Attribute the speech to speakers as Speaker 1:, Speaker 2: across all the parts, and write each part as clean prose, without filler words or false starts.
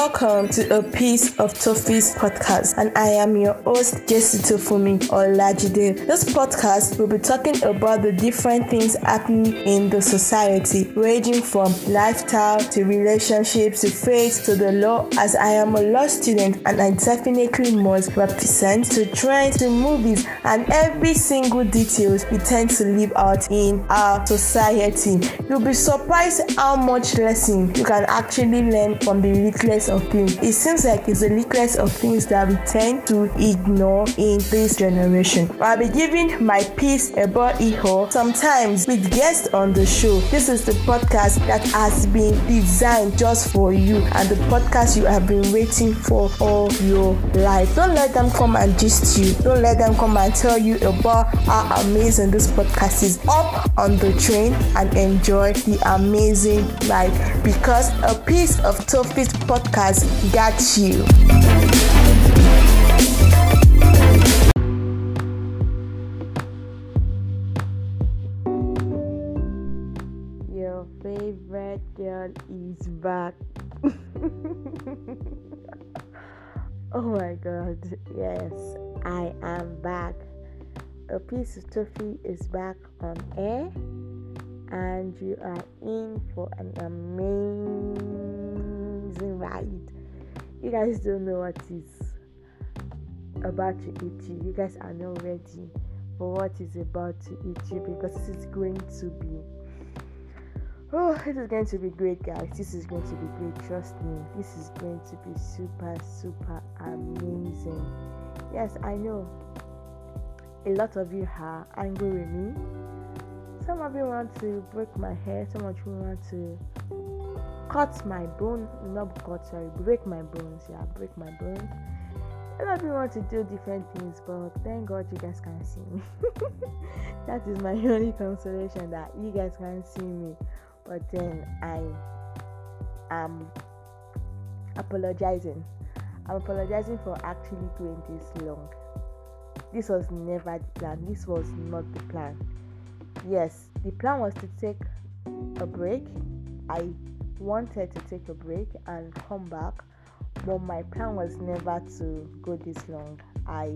Speaker 1: Welcome to A Piece of Toffee's podcast, and I am your host, Jesse Tofumi Olajide. This podcast will be talking about the different things happening in the society, ranging from lifestyle to relationships to faith to the law, as I am a law student and I definitely must represent to trends to movies and every single details we tend to live out in our society. You'll be surprised how much lesson you can actually learn from the littlest of things. It seems like it's the littlest of things that we tend to ignore in this generation. I'll be giving my piece about Iho sometimes with guests on the show. This is the podcast that has been designed just for you and the podcast you have been waiting for all your life. Don't let them come and gist you. Don't let them come and tell you about how amazing this podcast is. Up on the train and enjoy the amazing ride, because A Piece of Toffee's podcast got you. Your favorite girl is back. Oh my god, yes, I am back. A Piece of Toffee is back on air, and you are in for an amazing ride. You guys don't know what is about to eat you. You guys are not ready for what is about to eat you, because this is going to be great, guys. This is going to be great. Trust me. This is going to be super amazing. Yes, I know. A lot of you are angry with me. Some of you want to break my hair. Some of you want to cut my bone. Break my bones. Yeah, break my bones. A lot of you want to do different things, but thank God you guys can't see me. That is my only consolation, that you guys can't see me. But then I am apologizing. I'm apologizing for actually going this long. This was never the plan. This was not the plan. Yes, the plan was to take a break. I wanted to take a break and come back, but my plan was never to go this long. I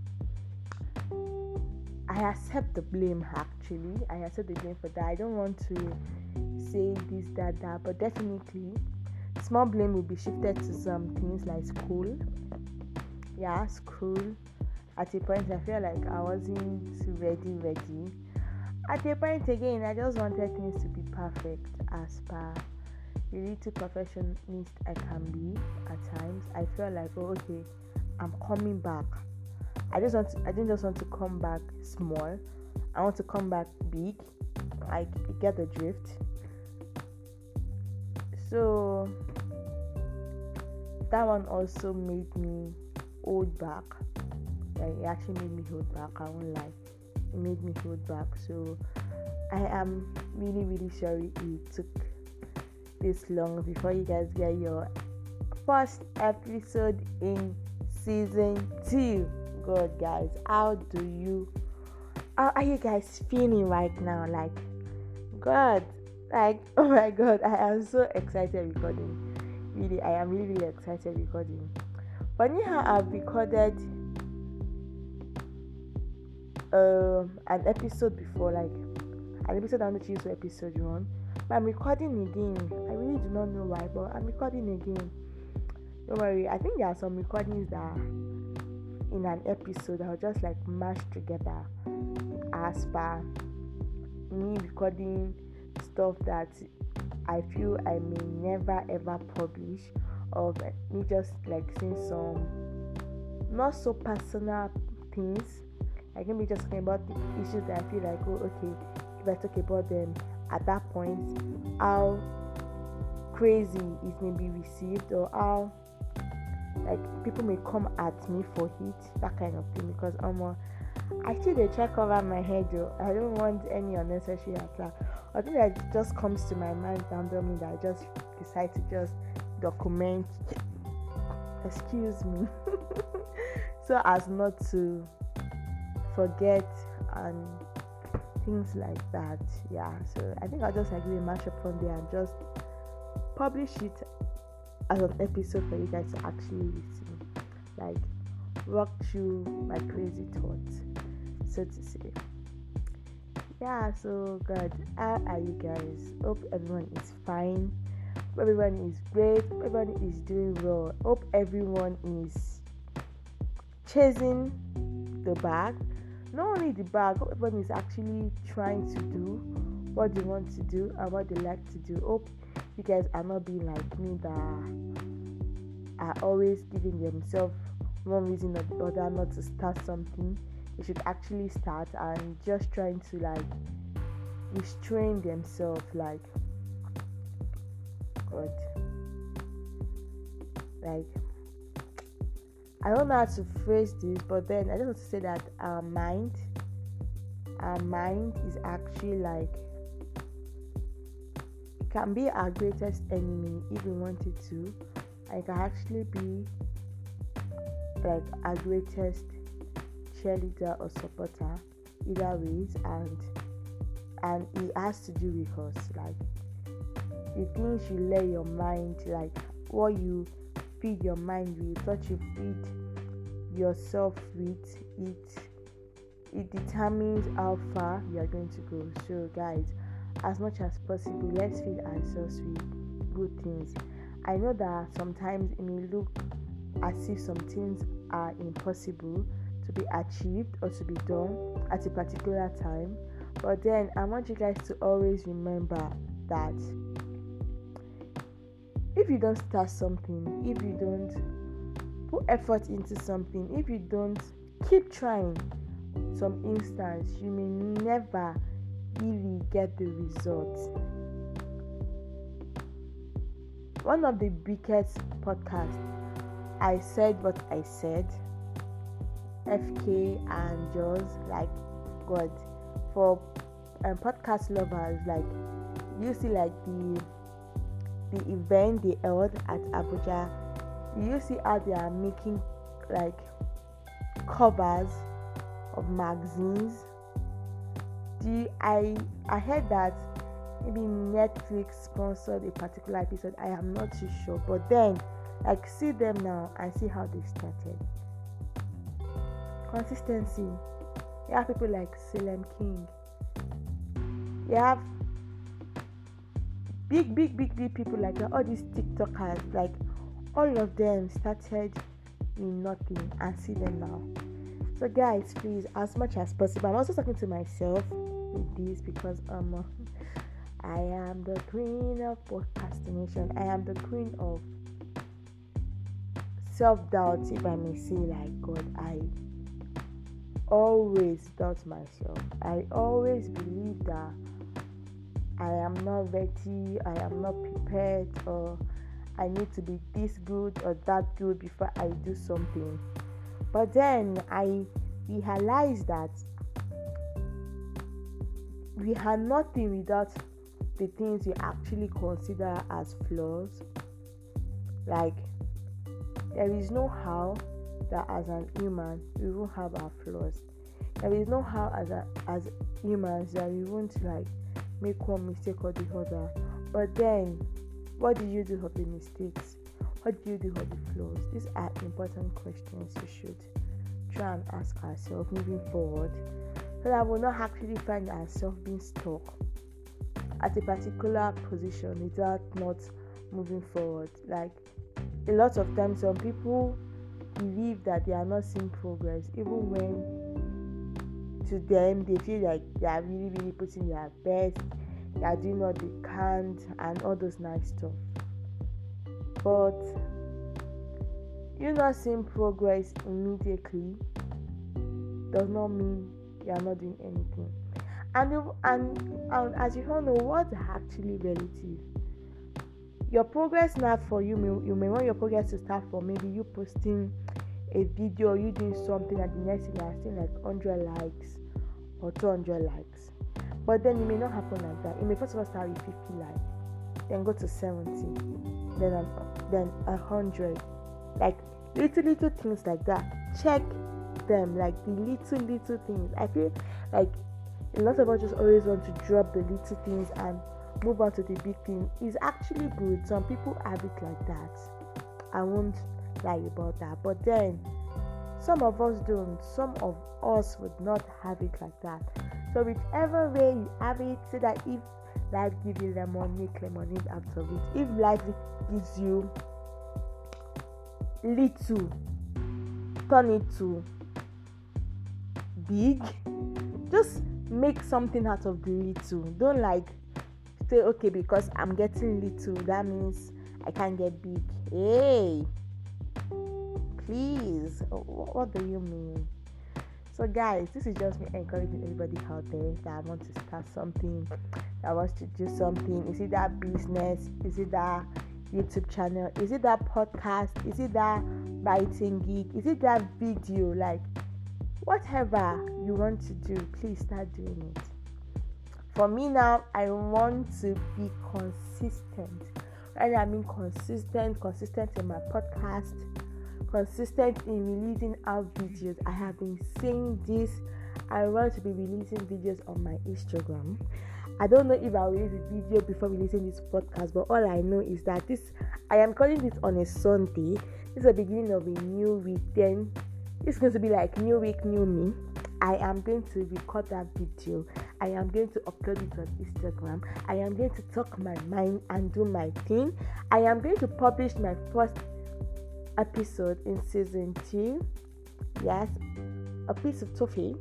Speaker 1: accept the blame, actually. I accept the blame for that. I don't want to say this, that, but definitely small blame will be shifted to some things like school. Yeah, school. At a point, I feel like I wasn't ready. At a point again, I just wanted things to be perfect as per the little perfectionist I can be at times. I felt like, okay, I'm coming back. I didn't just want to come back small. I want to come back big. I get the drift. So that one also made me hold back. It actually made me hold back. I won't lie. It made me hold back. So I am really sorry it took this long before you guys get your first episode in season 2. God, guys, how are you guys feeling right now? Like, God, oh my God, I am so excited recording. Really, I am really excited recording. But anyhow, I've recorded an episode before, like an episode on the Tuesday, episode 1. But I'm recording again. I really do not know why, but I'm recording again. Don't worry, I think there are some recordings that are in an episode that are just like mashed together as per me recording stuff that I feel I may never ever publish, or me just like saying some not so personal things. I can be just talking about the issues that I feel like, okay, if I talk about them at that point, how crazy it may be received, or how like people may come at me for it, that kind of thing. Because actually they try cover my head though. I don't want any unnecessary attack. I think that just comes to my mind randomly, that I just decide to just document, excuse me, so as not to forget and things like that. Yeah, so I think I'll just agree mash up one day and just publish it as an episode for you guys to actually listen, like walk through my crazy thoughts, so to say. Yeah, so God, how are you guys? Hope everyone is fine. Hope everyone is great. Hope everyone is doing well. Hope everyone is chasing the bag. Not only the bag, hope everyone is actually trying to do what they want to do and what they like to do. Hope you guys are not being like me that are always giving themselves one reason or the other not to start something. They should actually start and just trying to like restrain themselves, like God, like I don't know how to phrase this, but then I just want to say that our mind is actually like, it can be our greatest enemy if we wanted to. And it can actually be like our greatest cheerleader or supporter, either ways, and it has to do with us. Like the things you let your mind, like what you feed your mind with, what you feed yourself with, it determines how far you are going to go. So guys, as much as possible, let's feed ourselves with good things. I know that sometimes it may look as if some things are impossible to be achieved or to be done at a particular time, but then I want you guys to always remember that if you don't start something, if you don't put effort into something, if you don't keep trying, some instance you may never really get the results. One of the biggest podcasts, I said what I said, FK and Jaws, like God, for podcast lovers, like you see like the event they held at Abuja, you see how they are making like covers of magazines. I heard that maybe Netflix sponsored a particular episode. I am not too sure, but then like see them now and see how they started. Consistency. You have people like Salem King. You have big people like that. All these TikTokers, like all of them started in nothing and see them now. So guys, please, as much as possible, I'm also talking to myself with this because I am the queen of procrastination. I am the queen of self-doubt, if I may say. Like God, I always doubt myself. I always believe that I am not ready, I am not prepared, or I need to be this good or that good before I do something. But then I realized that we are nothing without the things we actually consider as flaws. Like there is no how that as an human we won't have our flaws. There is no how as humans that we won't like make one mistake or the other. But then what do you do of the mistakes? What do you do of the flaws? These are important questions we should try and ask ourselves moving forward, so that we'll not actually find ourselves being stuck at a particular position without not moving forward. Like a lot of times some people believe that they are not seeing progress, even when to them they feel like they are really putting their best, they are doing all they can and all those nice stuff. But you not seeing progress immediately does not mean you are not doing anything. And as you all know, what's actually relative? Your progress now for you may want your progress to start from maybe you posting a video or you doing something, and the next thing you are seeing like 100 likes or 200 likes. But then it may not happen like that. It may first of all start with 50 likes, then go to 70, then 100. Like little things like that. Check them, like the little things. I feel like a lot of us just always want to drop the little things and move on to the big thing is actually good. Some people have it like that. I won't lie about that. But then some of us don't. Some of us would not have it like that. So whichever way you have it, so that if life gives you lemon, make lemonade out of it. If life gives you little, turn it to big. Just make something out of the little. Don't like say, okay, because I'm getting little, that means I can't get big. Hey, please, what do you mean? So guys, this is just me encouraging everybody out there that wants to start something, that wants to do something. Is it that business? Is it that YouTube channel? Is it that podcast? Is it that writing gig? Is it that video? Like, whatever you want to do, please start doing it. For me now, I want to be consistent. Right, I mean consistent in my podcast, consistent in releasing out videos. I have been saying this. I want to be releasing videos on my Instagram. I don't know if I'll release a video before releasing this podcast, but all I know is that I am calling this on a Sunday. This is the beginning of a new week. Then it's going to be like new week, new me. I am going to record that video. I am going to upload it on Instagram. I am going to talk my mind and do my thing. I am going to publish my first episode in season 2. Yes, a piece of toffee.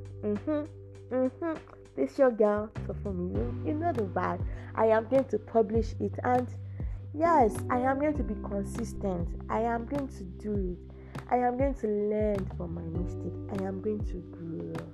Speaker 1: This your girl, Tofumi. You know the vibe. I am going to publish it, and yes, I am going to be consistent. I am going to do it. I am going to learn from my mistake. I am going to grow.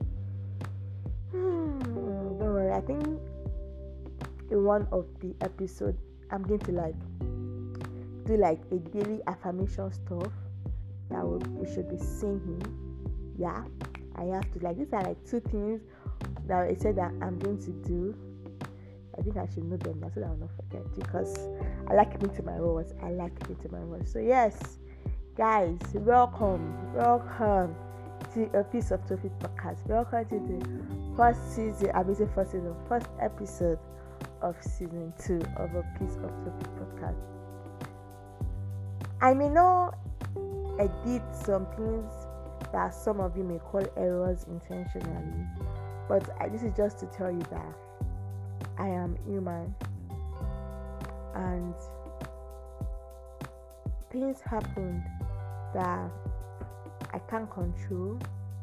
Speaker 1: Don't worry. I think in one of the episodes, I'm going to do a daily affirmation stuff that we should be singing. Yeah, I have to these are 2 things that I said that I'm going to do. I think I should know them now so that I will not forget, because I like keeping to my words. So yes, guys, welcome to a Piece of Toffee podcast. Welcome to the first episode of season 2 of a Piece of Toffee podcast. I may not edit some things that some of you may call errors intentionally, but this is just to tell you that I am human and things happen that I can't control,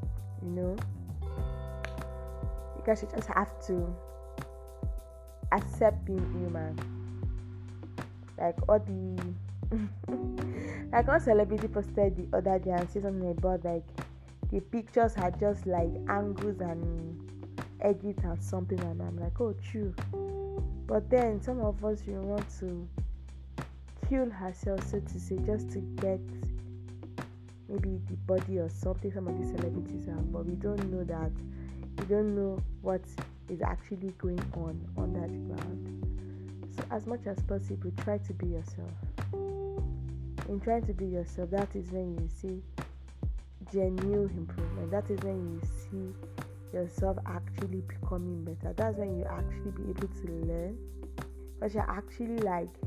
Speaker 1: because you just have to accept being human. Like all the like one celebrity posted the other day and said something about the pictures had just angles and edit and something, and I'm like, oh, true. But then some of us, want to kill ourselves, so to say, just to get maybe the body or something some of these celebrities have, but we don't know that. We don't know what is actually going on under the ground. So as much as possible, try to be yourself. In trying to be yourself, that is when you see genuine improvement. That is when you see yourself actually becoming better. That's when you actually be able to learn, because you're actually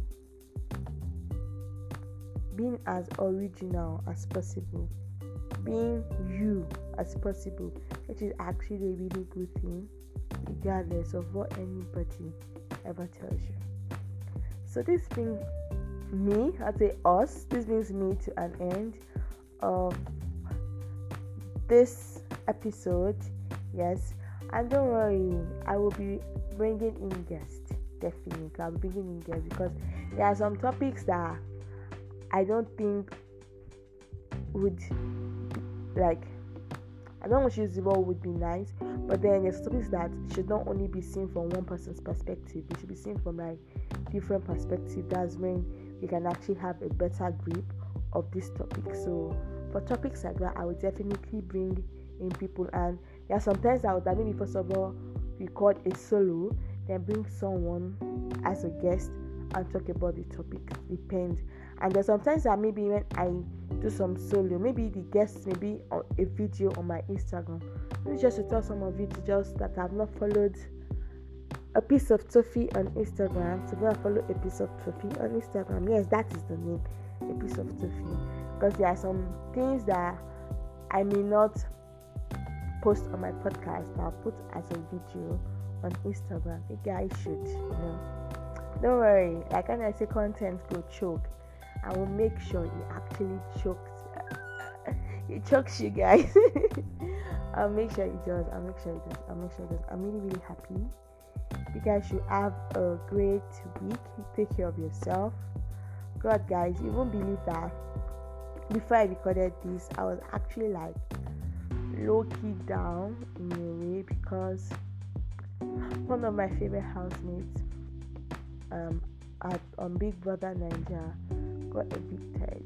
Speaker 1: being as original as possible, being you as possible, which is actually a really good thing, regardless of what anybody ever tells you. So this brings me, this brings me to an end of this episode. Yes, and don't worry, I will be bringing in guests. Definitely, I'll be bringing in guests, because there are some topics that I don't think would I don't want to use the word would be nice, but then there's topics that should not only be seen from one person's perspective, it should be seen from different perspective. That's when we can actually have a better grip of this topic. So for topics like that, I would definitely bring in people, and there are sometimes I would maybe first of all record a solo, then bring someone as a guest and talk about the topic. Depends. And there's sometimes that maybe when I do some solo, maybe the guests may be on a video on my Instagram. It's just to tell some of you that have not followed a piece of Toffee on Instagram. So go and follow a piece of Toffee on Instagram. Yes, that is the name, a piece of Toffee. Because there are some things that I may not post on my podcast, I'll put as a video on Instagram. You guys should, don't worry. Like when I say content go choke, I will make sure it actually chokes. It chokes you guys. I'll make sure it does. I'm really, really happy. You guys should have a great week. Take care of yourself. God, guys, you won't believe that before I recorded this, I was actually like low-key down in a way because one of my favorite housemates on Big Brother Nigeria got evicted.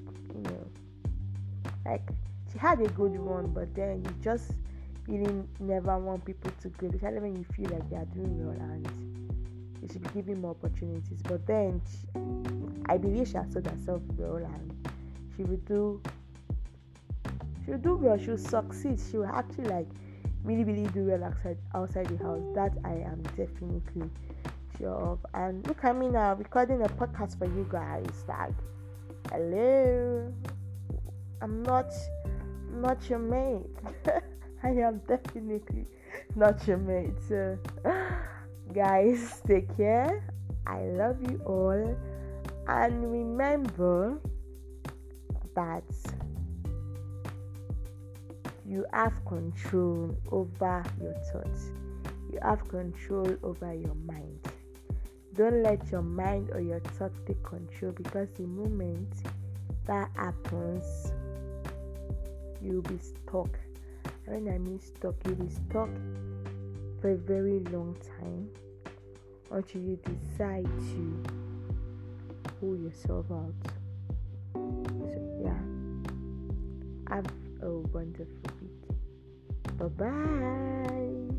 Speaker 1: Like she had a good one, but then you just really never want people to go, especially when you feel like they are doing well and you should be giving more opportunities. But then I believe she has sold herself well and she will do well. She'll succeed. She will actually like really, really do well outside the house. That I am definitely sure of. And look at me now recording a podcast for you guys. Like, hello, I'm not your mate. I am definitely not your mate. So, guys, take care. I love you all, and remember that you have control over your thoughts. You have control over your mind. Don't let your mind or your thoughts take control, because the moment that happens, you'll be stuck. When I mean stuck, you'll be stuck for a very long time until you decide to pull yourself out. So yeah, have a wonderful week. Bye bye.